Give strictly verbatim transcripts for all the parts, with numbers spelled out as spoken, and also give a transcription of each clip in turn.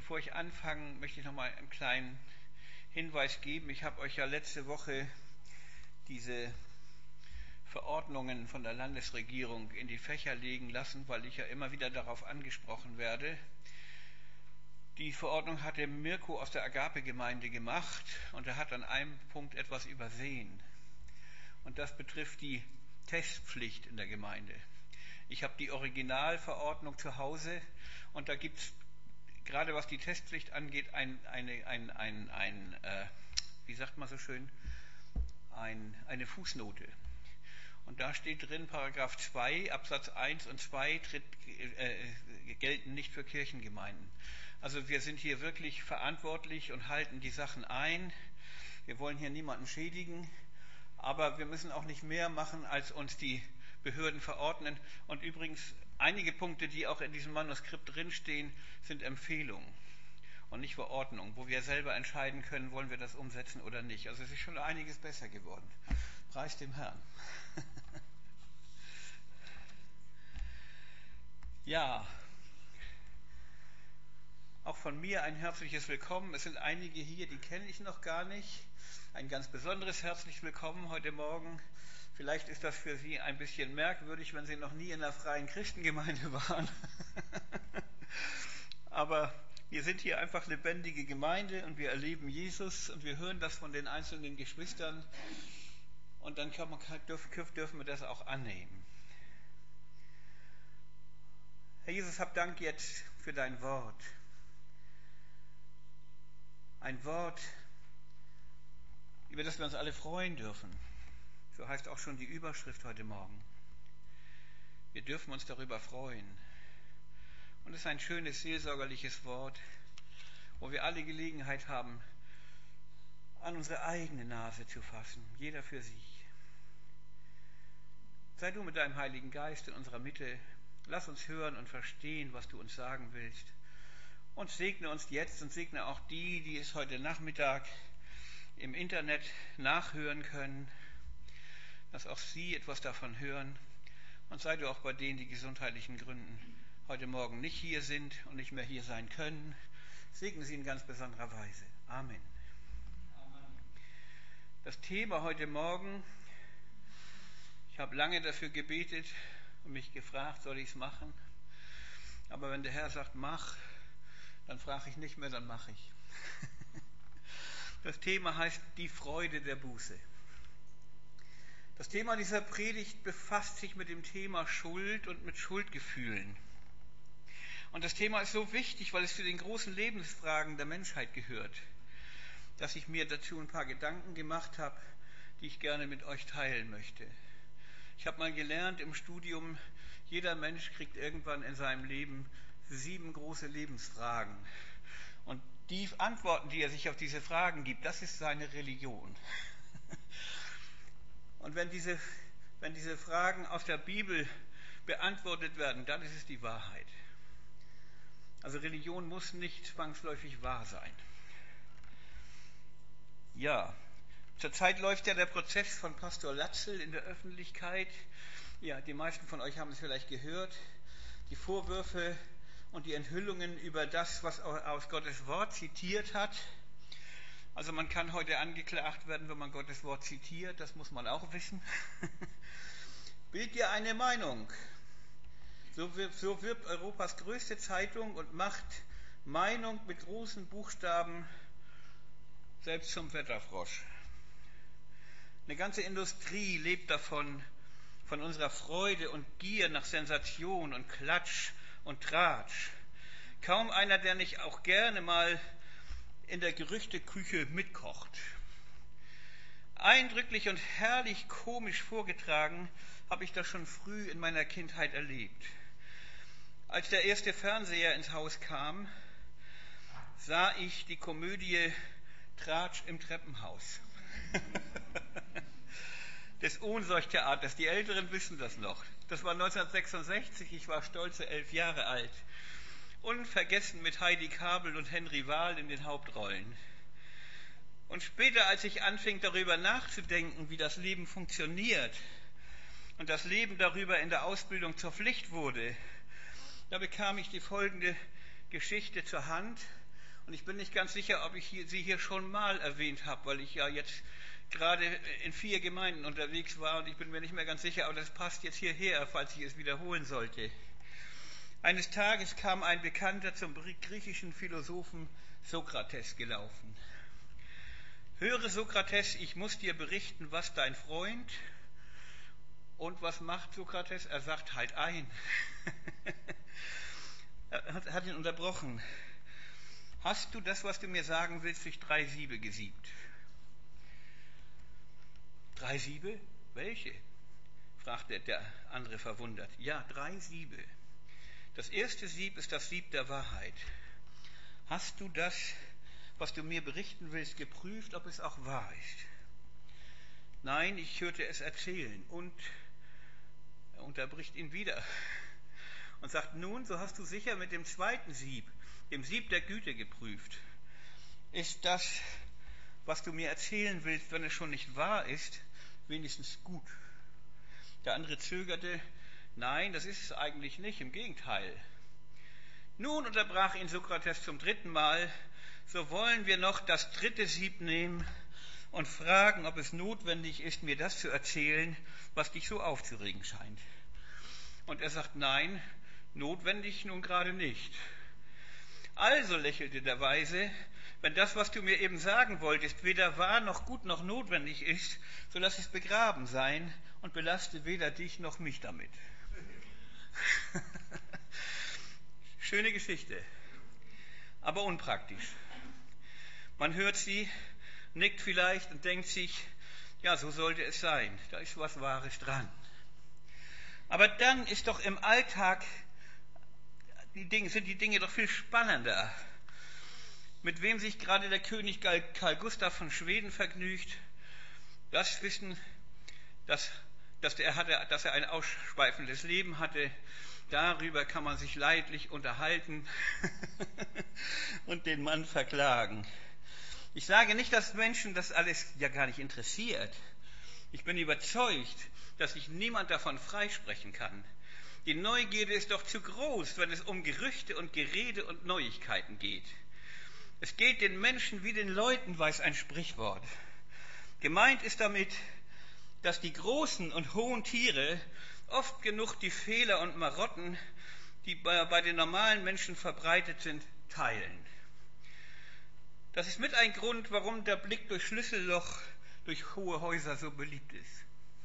Bevor ich anfange, möchte ich noch mal einen kleinen Hinweis geben. Ich habe euch ja letzte Woche diese Verordnungen von der Landesregierung in die Fächer legen lassen, weil ich ja immer wieder darauf angesprochen werde. Die Verordnung hatte Mirko aus der Agape-Gemeinde gemacht und er hat an einem Punkt etwas übersehen. Und das betrifft die Testpflicht in der Gemeinde. Ich habe die Originalverordnung zu Hause und da gibt es, gerade was die Testpflicht angeht, ein, eine, ein, ein, ein äh, wie sagt man so schön, ein, eine Fußnote. Und da steht drin, Paragraph zwei, Absatz eins und zwei tritt, äh, gelten nicht für Kirchengemeinden. Also wir sind hier wirklich verantwortlich und halten die Sachen ein. Wir wollen hier niemanden schädigen, aber wir müssen auch nicht mehr machen, als uns die Behörden verordnen. Und übrigens, einige Punkte, die auch in diesem Manuskript drinstehen, sind Empfehlungen und nicht Verordnungen, wo wir selber entscheiden können, wollen wir das umsetzen oder nicht. Also es ist schon einiges besser geworden. Preis dem Herrn. Ja, auch von mir ein herzliches Willkommen. Es sind einige hier, die kenne ich noch gar nicht. Ein ganz besonderes herzliches Willkommen heute Morgen. Vielleicht ist das für Sie ein bisschen merkwürdig, wenn Sie noch nie in einer freien Christengemeinde waren. Aber wir sind hier einfach lebendige Gemeinde und wir erleben Jesus und wir hören das von den einzelnen Geschwistern und dann kann man, dürfen wir das auch annehmen. Herr Jesus, hab Dank jetzt für dein Wort. Ein Wort, über das wir uns alle freuen dürfen. So heißt auch schon die Überschrift heute Morgen. Wir dürfen uns darüber freuen. Und es ist ein schönes, seelsorgerliches Wort, wo wir alle Gelegenheit haben, an unsere eigene Nase zu fassen, jeder für sich. Sei du mit deinem Heiligen Geist in unserer Mitte. Lass uns hören und verstehen, was du uns sagen willst. Und segne uns jetzt und segne auch die, die es heute Nachmittag im Internet nachhören können, dass auch sie etwas davon hören. Und sei du auch bei denen, die gesundheitlichen Gründen heute Morgen nicht hier sind und nicht mehr hier sein können. Segne sie in ganz besonderer Weise. Amen. Amen. Das Thema heute Morgen, ich habe lange dafür gebetet und mich gefragt, soll ich es machen? Aber wenn der Herr sagt, mach, dann frage ich nicht mehr, dann mache ich. Das Thema heißt die Freude der Buße. Das Thema dieser Predigt befasst sich mit dem Thema Schuld und mit Schuldgefühlen. Und das Thema ist so wichtig, weil es zu den großen Lebensfragen der Menschheit gehört, dass ich mir dazu ein paar Gedanken gemacht habe, die ich gerne mit euch teilen möchte. Ich habe mal gelernt im Studium, jeder Mensch kriegt irgendwann in seinem Leben sieben große Lebensfragen. Und die Antworten, die er sich auf diese Fragen gibt, das ist seine Religion. Und wenn diese, wenn diese Fragen aus der Bibel beantwortet werden, dann ist es die Wahrheit. Also Religion muss nicht zwangsläufig wahr sein. Ja, zurzeit läuft ja der Prozess von Pastor Latzel in der Öffentlichkeit. Ja, die meisten von euch haben es vielleicht gehört. Die Vorwürfe und die Enthüllungen über das, was er aus Gottes Wort zitiert hat. Also man kann heute angeklagt werden, wenn man Gottes Wort zitiert, das muss man auch wissen. Bild dir eine Meinung. So wirbt, so wirbt Europas größte Zeitung und macht Meinung mit großen Buchstaben selbst zum Wetterfrosch. Eine ganze Industrie lebt davon, von unserer Freude und Gier nach Sensation und Klatsch und Tratsch. Kaum einer, der nicht auch gerne mal in der Gerüchteküche mitkocht. Eindrücklich und herrlich komisch vorgetragen habe ich das schon früh in meiner Kindheit erlebt. Als der erste Fernseher ins Haus kam, sah ich die Komödie Tratsch im Treppenhaus. Des Ohnsorgtheaters, die Älteren wissen das noch. Das war neunzehnhundertsechsundsechzig, ich war stolze elf Jahre alt. Unvergessen mit Heidi Kabel und Henry Wahl in den Hauptrollen. Und später, als ich anfing, darüber nachzudenken, wie das Leben funktioniert und das Leben darüber in der Ausbildung zur Pflicht wurde, da bekam ich die folgende Geschichte zur Hand, Und ich bin nicht ganz sicher, ob ich hier, sie hier schon mal erwähnt habe, weil ich ja jetzt gerade in vier Gemeinden unterwegs war und ich bin mir nicht mehr ganz sicher, aber das passt jetzt hierher, falls ich es wiederholen sollte. Eines Tages kam ein Bekannter zum griechischen Philosophen Sokrates gelaufen. Höre Sokrates, ich muss dir berichten, was dein Freund... Und was macht Sokrates? Er sagt, halt ein. Er hat ihn unterbrochen. Hast du das, was du mir sagen willst, durch drei Siebe gesiebt? Drei Siebe? Welche? Fragte der andere verwundert. Ja, drei Siebe. Das erste Sieb ist das Sieb der Wahrheit. Hast du das, was du mir berichten willst, geprüft, ob es auch wahr ist? Nein, ich hörte es erzählen. Und er unterbricht ihn wieder und sagt, nun, so hast du sicher mit dem zweiten Sieb, dem Sieb der Güte geprüft. Ist das, was du mir erzählen willst, wenn es schon nicht wahr ist, wenigstens gut? Der andere zögerte, nein, das ist es eigentlich nicht, im Gegenteil. Nun unterbrach ihn Sokrates zum dritten Mal, so wollen wir noch das dritte Sieb nehmen und fragen, ob es notwendig ist, mir das zu erzählen, was dich so aufzuregen scheint. Und er sagt, nein, notwendig nun gerade nicht. Also, lächelte der Weise, wenn das, was du mir eben sagen wolltest, weder wahr noch gut noch notwendig ist, so lass es begraben sein und belaste weder dich noch mich damit. Schöne Geschichte, aber unpraktisch. Man hört sie, nickt vielleicht und denkt sich, ja, so sollte es sein, da ist was Wahres dran. Aber dann ist doch im Alltag, die Dinge, sind die Dinge doch viel spannender. Mit wem sich gerade der König Karl Gustav von Schweden vergnügt, das Wissen, dass, dass, er hatte, dass er ein ausschweifendes Leben hatte, darüber kann man sich leidlich unterhalten und den Mann verklagen. Ich sage nicht, dass Menschen das alles ja gar nicht interessiert. Ich bin überzeugt, dass sich niemand davon freisprechen kann. Die Neugierde ist doch zu groß, wenn es um Gerüchte und Gerede und Neuigkeiten geht. Es geht den Menschen wie den Leuten, weiß ein Sprichwort. Gemeint ist damit, dass die großen und hohen Tiere oft genug die Fehler und Marotten, die bei, bei den normalen Menschen verbreitet sind, teilen. Das ist mit ein Grund, warum der Blick durch Schlüsselloch durch hohe Häuser so beliebt ist.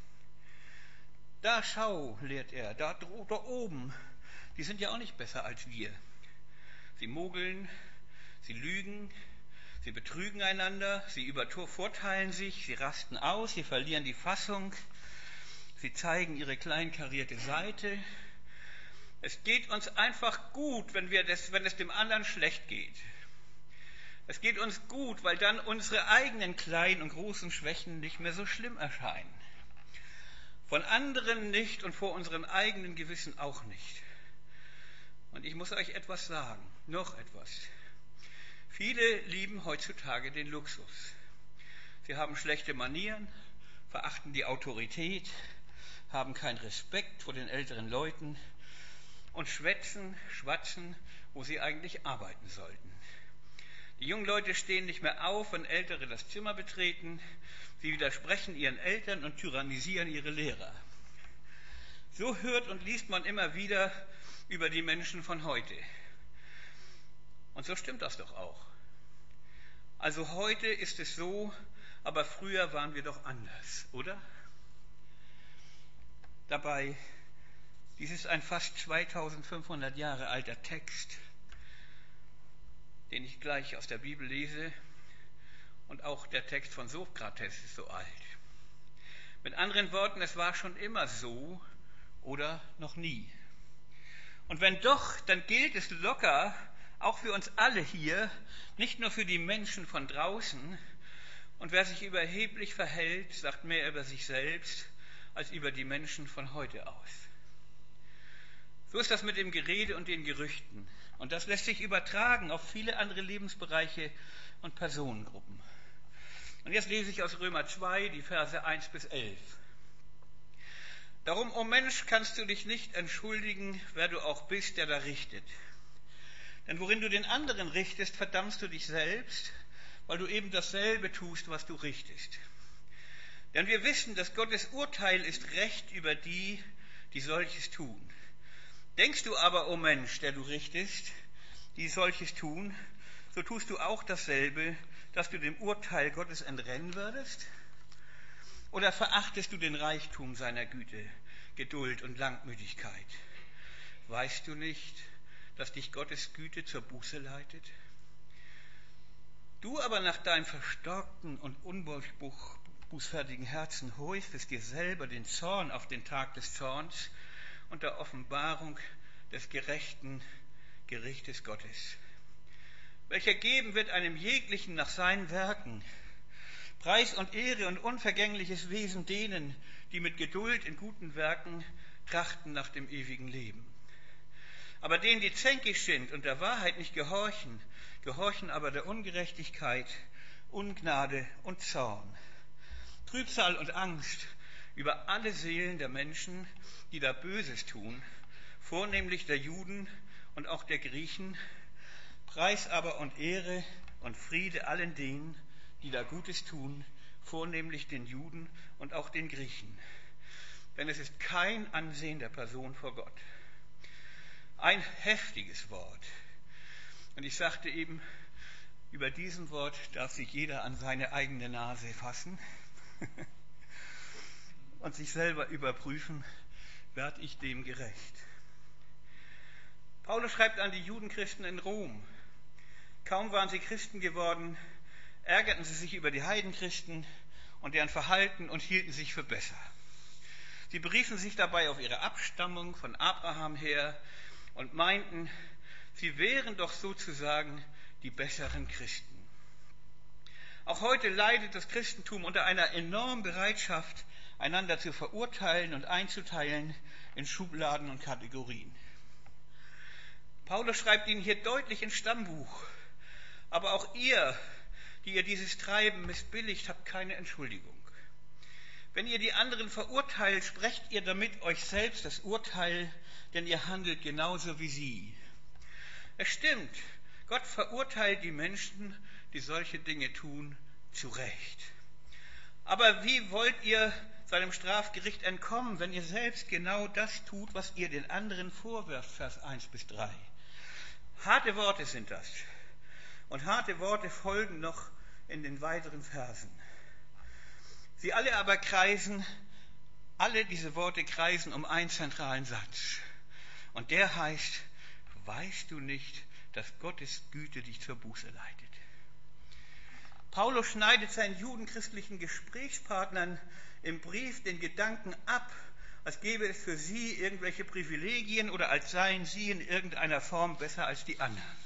Da schau, lehrt er, da, da oben, die sind ja auch nicht besser als wir. Sie mogeln, sie lügen, sie betrügen einander, sie übervorteilen sich, sie rasten aus, sie verlieren die Fassung, sie zeigen ihre kleinkarierte Seite. Es geht uns einfach gut, wenn, wir das, wenn es dem anderen schlecht geht. Es geht uns gut, weil dann unsere eigenen kleinen und großen Schwächen nicht mehr so schlimm erscheinen. Von anderen nicht und vor unserem eigenen Gewissen auch nicht. Und ich muss euch etwas sagen, noch etwas. Viele lieben heutzutage den Luxus. Sie haben schlechte Manieren, verachten die Autorität, haben keinen Respekt vor den älteren Leuten und schwätzen, schwatzen, wo sie eigentlich arbeiten sollten. Die jungen Leute stehen nicht mehr auf, wenn Ältere das Zimmer betreten. Sie widersprechen ihren Eltern und tyrannisieren ihre Lehrer. So hört und liest man immer wieder über die Menschen von heute. Und so stimmt das doch auch. Also heute ist es so, aber früher waren wir doch anders, oder? Dabei, dies ist ein fast zweitausendfünfhundert Jahre alter Text, den ich gleich aus der Bibel lese, und auch der Text von Sokrates ist so alt. Mit anderen Worten, es war schon immer so oder noch nie. Und wenn doch, dann gilt es locker, auch für uns alle hier, nicht nur für die Menschen von draußen. Und wer sich überheblich verhält, sagt mehr über sich selbst als über die Menschen von heute aus. So ist das mit dem Gerede und den Gerüchten. Und das lässt sich übertragen auf viele andere Lebensbereiche und Personengruppen. Und jetzt lese ich aus Römer zwei, die Verse eins bis elf. Darum, o Mensch, kannst du dich nicht entschuldigen, wer du auch bist, der da richtet. Denn worin du den anderen richtest, verdammst du dich selbst, weil du eben dasselbe tust, was du richtest. Denn wir wissen, dass Gottes Urteil ist Recht über die, die solches tun. Denkst du aber, o Mensch, der du richtest, die solches tun, so tust du auch dasselbe, dass du dem Urteil Gottes entrennen würdest? Oder verachtest du den Reichtum seiner Güte, Geduld und Langmütigkeit? Weißt du nicht, dass dich Gottes Güte zur Buße leitet? Du aber nach deinem verstockten und unbußfertigen Herzen häufest dir selber den Zorn auf den Tag des Zorns und der Offenbarung des gerechten Gerichtes Gottes, welcher geben wird einem jeglichen nach seinen Werken, Preis und Ehre und unvergängliches Wesen denen, die mit Geduld in guten Werken trachten nach dem ewigen Leben. Aber denen, die zänkisch sind und der Wahrheit nicht gehorchen, gehorchen aber der Ungerechtigkeit, Ungnade und Zorn, Trübsal und Angst über alle Seelen der Menschen, die da Böses tun, vornehmlich der Juden und auch der Griechen, Preis aber und Ehre und Friede allen denen, die da Gutes tun, vornehmlich den Juden und auch den Griechen. Denn es ist kein Ansehen der Person vor Gott. Ein heftiges Wort. Und ich sagte eben, über diesem Wort darf sich jeder an seine eigene Nase fassen und sich selber überprüfen, werd ich dem gerecht. Paulus schreibt an die Judenchristen in Rom. Kaum waren sie Christen geworden, ärgerten sie sich über die Heidenchristen und deren Verhalten und hielten sich für besser. Sie beriefen sich dabei auf ihre Abstammung von Abraham her und meinten, sie wären doch sozusagen die besseren Christen. Auch heute leidet das Christentum unter einer enormen Bereitschaft, einander zu verurteilen und einzuteilen in Schubladen und Kategorien. Paulus schreibt ihnen hier deutlich ins Stammbuch, aber auch ihr, die ihr dieses Treiben missbilligt, habt keine Entschuldigung. Wenn ihr die anderen verurteilt, sprecht ihr damit euch selbst das Urteil, denn ihr handelt genauso wie sie. Es stimmt, Gott verurteilt die Menschen, die solche Dinge tun, zu Recht. Aber wie wollt ihr seinem Strafgericht entkommen, wenn ihr selbst genau das tut, was ihr den anderen vorwirft, Vers eins bis drei? Harte Worte sind das. Und harte Worte folgen noch in den weiteren Versen. Sie alle aber kreisen, alle diese Worte kreisen um einen zentralen Satz. Und der heißt, weißt du nicht, dass Gottes Güte dich zur Buße leitet? Paulus schneidet seinen judenchristlichen Gesprächspartnern im Brief den Gedanken ab, als gäbe es für sie irgendwelche Privilegien oder als seien sie in irgendeiner Form besser als die anderen.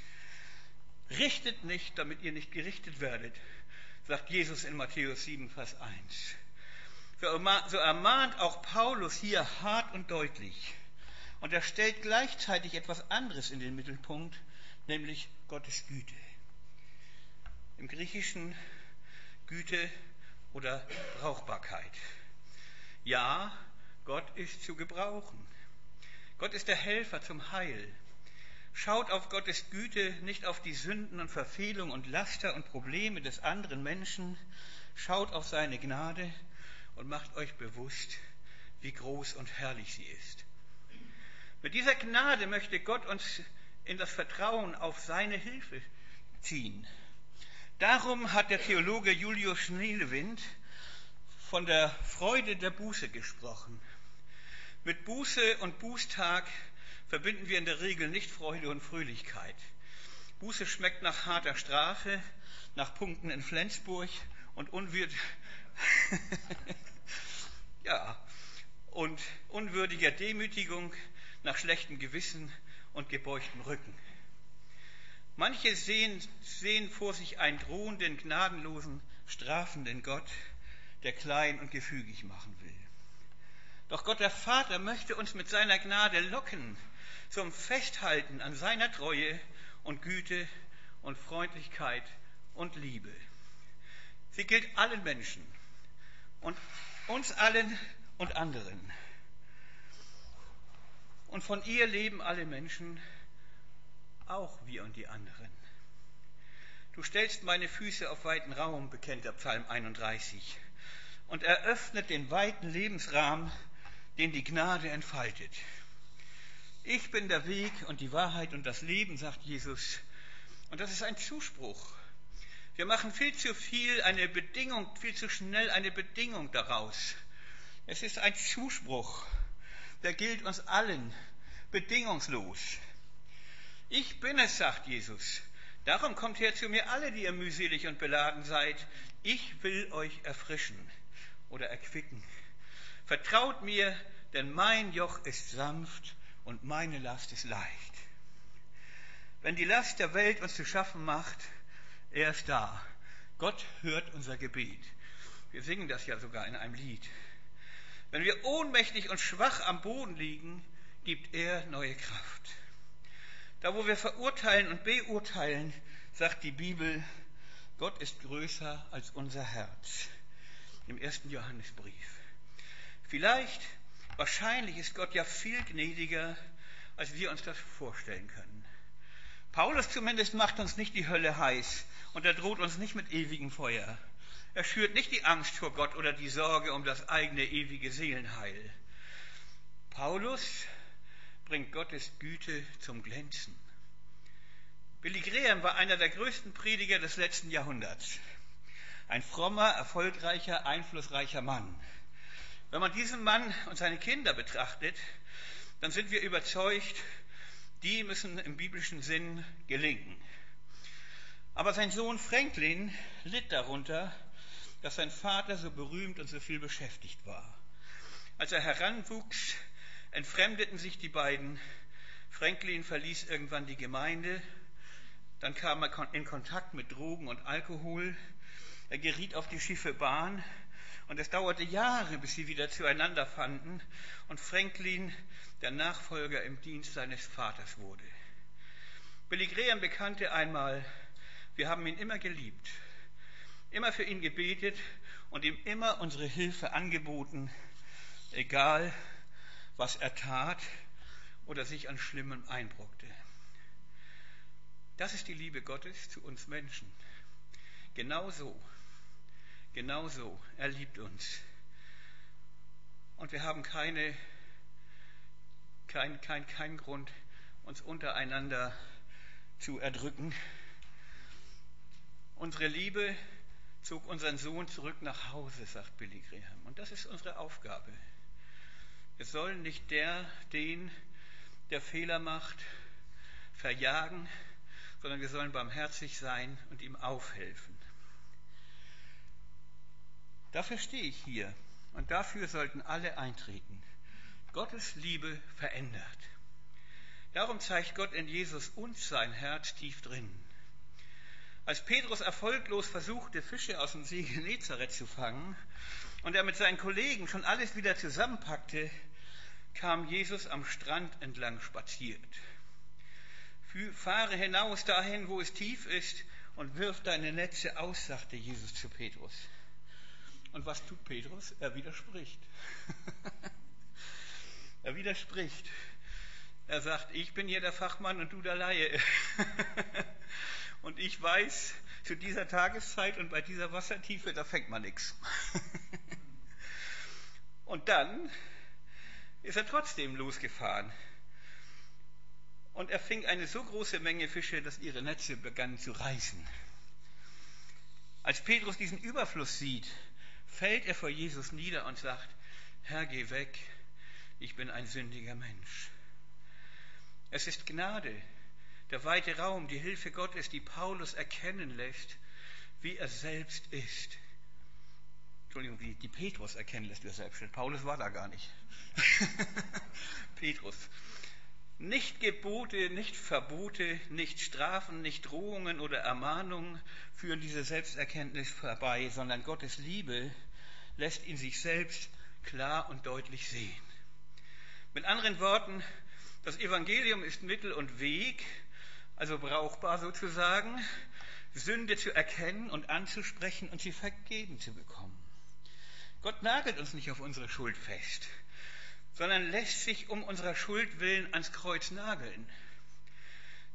Richtet nicht, damit ihr nicht gerichtet werdet, sagt Jesus in Matthäus sieben, Vers eins. So ermahnt auch Paulus hier hart und deutlich. Und er stellt gleichzeitig etwas anderes in den Mittelpunkt, nämlich Gottes Güte. Im Griechischen Güte oder Brauchbarkeit. Ja, Gott ist zu gebrauchen. Gott ist der Helfer zum Heil. Schaut auf Gottes Güte, nicht auf die Sünden und Verfehlungen und Laster und Probleme des anderen Menschen. Schaut auf seine Gnade und macht euch bewusst, wie groß und herrlich sie ist. Mit dieser Gnade möchte Gott uns in das Vertrauen auf seine Hilfe ziehen. Darum hat der Theologe Julius Schneelewind von der Freude der Buße gesprochen. Mit Buße und Bußtag verbinden wir in der Regel nicht Freude und Fröhlichkeit. Buße schmeckt nach harter Strafe, nach Punkten in Flensburg und unwürd ja, und unwürdiger Demütigung, nach schlechtem Gewissen und gebeugtem Rücken. Manche sehen, sehen vor sich einen drohenden, gnadenlosen, strafenden Gott, der klein und gefügig machen will. Doch Gott der Vater möchte uns mit seiner Gnade locken zum Festhalten an seiner Treue und Güte und Freundlichkeit und Liebe. Sie gilt allen Menschen und uns allen und anderen. Und von ihr leben alle Menschen auch wir und die anderen. Du stellst meine Füße auf weiten Raum, bekennt der Psalm einunddreißig, und eröffnet den weiten Lebensrahmen, den die Gnade entfaltet. Ich bin der Weg und die Wahrheit und das Leben, sagt Jesus. Und das ist ein Zuspruch. Wir machen viel zu viel eine Bedingung, viel zu schnell eine Bedingung daraus. Es ist ein Zuspruch, der gilt uns allen bedingungslos. Ich bin es, sagt Jesus. Darum kommt her zu mir alle, die ihr mühselig und beladen seid. Ich will euch erfrischen oder erquicken. Vertraut mir, denn mein Joch ist sanft und meine Last ist leicht. Wenn die Last der Welt uns zu schaffen macht, er ist da. Gott hört unser Gebet. Wir singen das ja sogar in einem Lied. Wenn wir ohnmächtig und schwach am Boden liegen, gibt er neue Kraft. Da, wo wir verurteilen und beurteilen, sagt die Bibel, Gott ist größer als unser Herz. Im ersten Johannesbrief. Vielleicht, wahrscheinlich ist Gott ja viel gnädiger, als wir uns das vorstellen können. Paulus zumindest macht uns nicht die Hölle heiß und er droht uns nicht mit ewigem Feuer. Er schürt nicht die Angst vor Gott oder die Sorge um das eigene ewige Seelenheil. Paulus bringt Gottes Güte zum Glänzen. Billy Graham war einer der größten Prediger des letzten Jahrhunderts. Ein frommer, erfolgreicher, einflussreicher Mann. Wenn man diesen Mann und seine Kinder betrachtet, dann sind wir überzeugt, die müssen im biblischen Sinn gelingen. Aber sein Sohn Franklin litt darunter, dass sein Vater so berühmt und so viel beschäftigt war. Als er heranwuchs, entfremdeten sich die beiden. Franklin verließ irgendwann die Gemeinde, dann kam er in Kontakt mit Drogen und Alkohol. Er geriet auf die schiefe Bahn und es dauerte Jahre, bis sie wieder zueinander fanden und Franklin der Nachfolger im Dienst seines Vaters wurde. Billy Graham bekannte einmal, wir haben ihn immer geliebt, immer für ihn gebetet und ihm immer unsere Hilfe angeboten, egal was er tat oder sich an Schlimmem einbrockte. Das ist die Liebe Gottes zu uns Menschen. Genau so, genau so, er liebt uns. Und wir haben keine, kein, kein, keinen Grund, uns untereinander zu erdrücken. Unsere Liebe zog unseren Sohn zurück nach Hause, sagt Billy Graham. Und das ist unsere Aufgabe. Wir sollen nicht der, den, der Fehler macht, verjagen, sondern wir sollen barmherzig sein und ihm aufhelfen. Dafür stehe ich hier und dafür sollten alle eintreten. Gottes Liebe verändert. Darum zeigt Gott in Jesus uns sein Herz tief drin. Als Petrus erfolglos versuchte, Fische aus dem See Genezareth zu fangen und er mit seinen Kollegen schon alles wieder zusammenpackte, kam Jesus am Strand entlang spaziert. Fahre hinaus dahin, wo es tief ist und wirf deine Netze aus, sagte Jesus zu Petrus. Und was tut Petrus? Er widerspricht. er widerspricht. Er sagt, ich bin hier der Fachmann und du der Laie. Und ich weiß, zu dieser Tageszeit und bei dieser Wassertiefe, da fängt man nichts. Und dann ist er trotzdem losgefahren. Und er fing eine so große Menge Fische, dass ihre Netze begannen zu reißen. Als Petrus diesen Überfluss sieht, fällt er vor Jesus nieder und sagt, Herr, geh weg, ich bin ein sündiger Mensch. Es ist Gnade, der weite Raum, die Hilfe Gottes, die Paulus erkennen lässt, wie er selbst ist. Entschuldigung, die, die Petrus erkennen lässt, wie er selbst ist. Paulus war da gar nicht. Petrus. Nicht Gebote, nicht Verbote, nicht Strafen, nicht Drohungen oder Ermahnungen führen diese Selbsterkenntnis vorbei, sondern Gottes Liebe lässt ihn sich selbst klar und deutlich sehen. Mit anderen Worten, das Evangelium ist Mittel und Weg, also brauchbar sozusagen, Sünde zu erkennen und anzusprechen und sie vergeben zu bekommen. Gott nagelt uns nicht auf unsere Schuld fest, sondern lässt sich um unserer Schuld willen ans Kreuz nageln.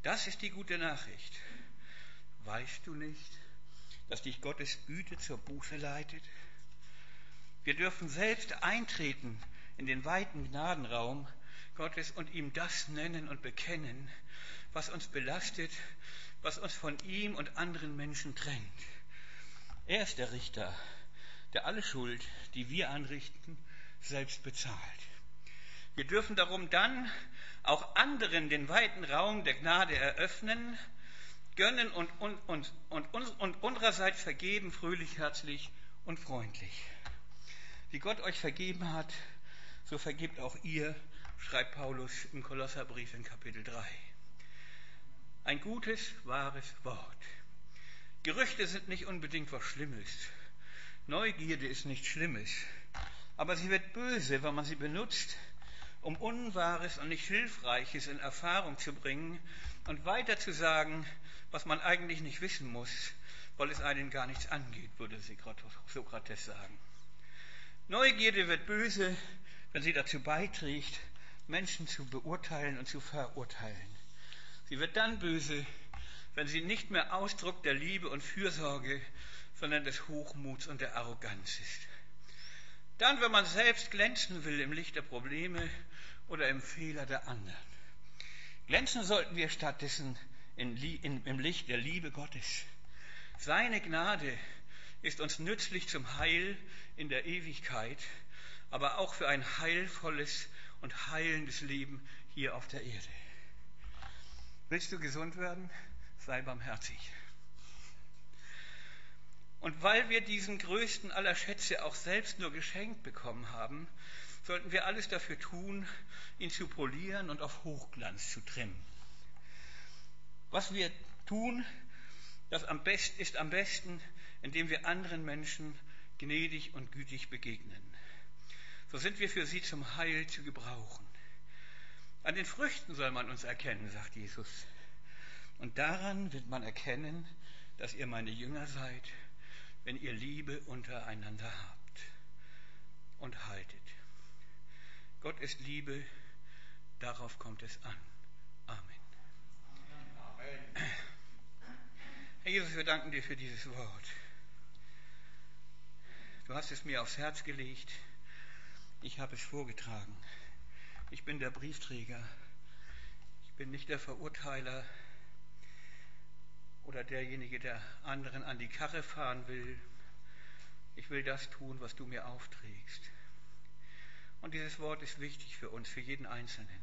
Das ist die gute Nachricht. Weißt du nicht, dass dich Gottes Güte zur Buße leitet? Wir dürfen selbst eintreten in den weiten Gnadenraum Gottes und ihm das nennen und bekennen, was uns belastet, was uns von ihm und anderen Menschen trennt. Er ist der Richter, der alle Schuld, die wir anrichten, selbst bezahlt. Wir dürfen darum dann auch anderen den weiten Raum der Gnade eröffnen, gönnen und, und, und, und, und unsererseits vergeben, fröhlich, herzlich und freundlich. Wie Gott euch vergeben hat, so vergebt auch ihr, schreibt Paulus im Kolosserbrief in Kapitel drei. Ein gutes, wahres Wort. Gerüchte sind nicht unbedingt was Schlimmes. Neugierde ist nichts Schlimmes. Aber sie wird böse, wenn man sie benutzt, um Unwahres und nicht Hilfreiches in Erfahrung zu bringen und weiter zu sagen, was man eigentlich nicht wissen muss, weil es einen gar nichts angeht, würde Sokrates sagen. Neugierde wird böse, wenn sie dazu beiträgt, Menschen zu beurteilen und zu verurteilen. Sie wird dann böse, wenn sie nicht mehr Ausdruck der Liebe und Fürsorge, sondern des Hochmuts und der Arroganz ist. Dann, wenn man selbst glänzen will im Licht der Probleme oder im Fehler der anderen. Glänzen sollten wir stattdessen in, in, im Licht der Liebe Gottes. Seine Gnade ist uns nützlich zum Heil in der Ewigkeit, aber auch für ein heilvolles und heilendes Leben hier auf der Erde. Willst du gesund werden? Sei barmherzig. Und weil wir diesen größten aller Schätze auch selbst nur geschenkt bekommen haben, sollten wir alles dafür tun, ihn zu polieren und auf Hochglanz zu trimmen. Was wir tun, das am besten, ist am besten, indem wir anderen Menschen gnädig und gütig begegnen. So sind wir für sie zum Heil zu gebrauchen. An den Früchten soll man uns erkennen, sagt Jesus. Und daran wird man erkennen, dass ihr meine Jünger seid, wenn ihr Liebe untereinander habt und haltet. Gott ist Liebe, darauf kommt es an. Amen. Amen. Herr Jesus, wir danken dir für dieses Wort. Du hast es mir aufs Herz gelegt. Ich habe es vorgetragen. Ich bin der Briefträger. Ich bin nicht der Verurteiler oder derjenige, der anderen an die Karre fahren will. Ich will das tun, was du mir aufträgst. Und dieses Wort ist wichtig für uns, für jeden Einzelnen.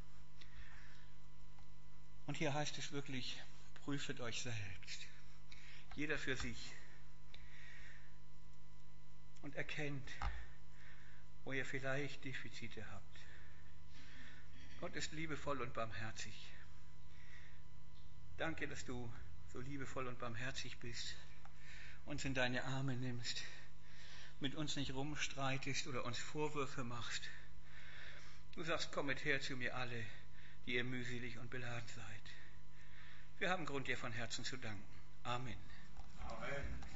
Und hier heißt es wirklich, prüfet euch selbst. Jeder für sich. Und erkennt, wo ihr vielleicht Defizite habt. Gott ist liebevoll und barmherzig. Danke, dass du so liebevoll und barmherzig bist, uns in deine Arme nimmst, mit uns nicht rumstreitest oder uns Vorwürfe machst. Du sagst, kommet her zu mir alle, die ihr mühselig und beladen seid. Wir haben Grund, dir von Herzen zu danken. Amen. Amen.